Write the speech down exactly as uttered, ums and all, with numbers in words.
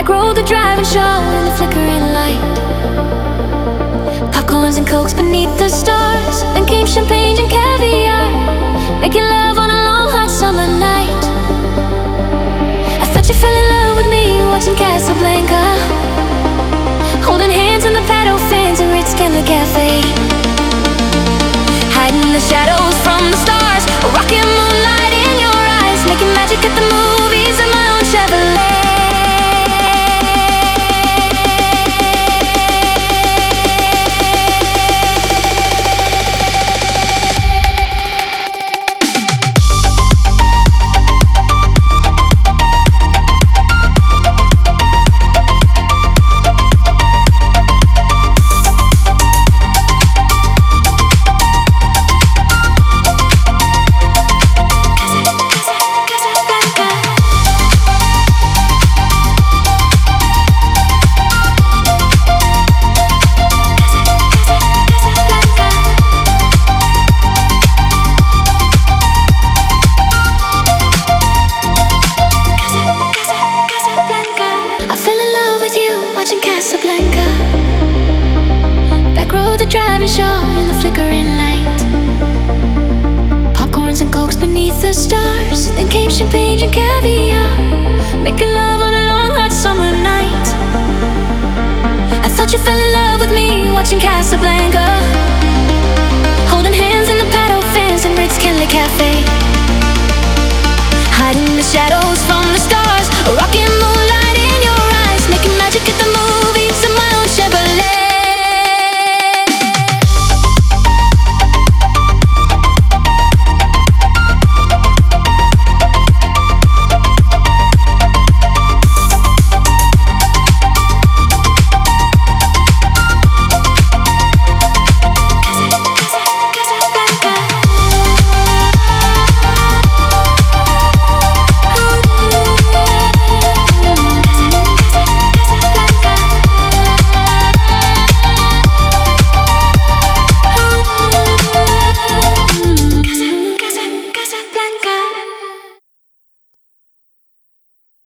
Back road, the driving show in the flickering light. Popcorns and cokes beneath the stars. Then came champagne and caviar, making love on a long hot summer night. I thought you fell in love with me watching Casablanca, holding hands in the paddle fans and Ritz Candler Cafe, hiding the shadows from the stars, a rocking moonlight in your eyes, making magic at the movies in my own Chevrolet. Casablanca, back road, the driving show in the flickering light. Popcorns and cokes beneath the stars. Then came champagne and caviar, making love on a long hot summer night. I thought you fell in love with me watching Casablanca,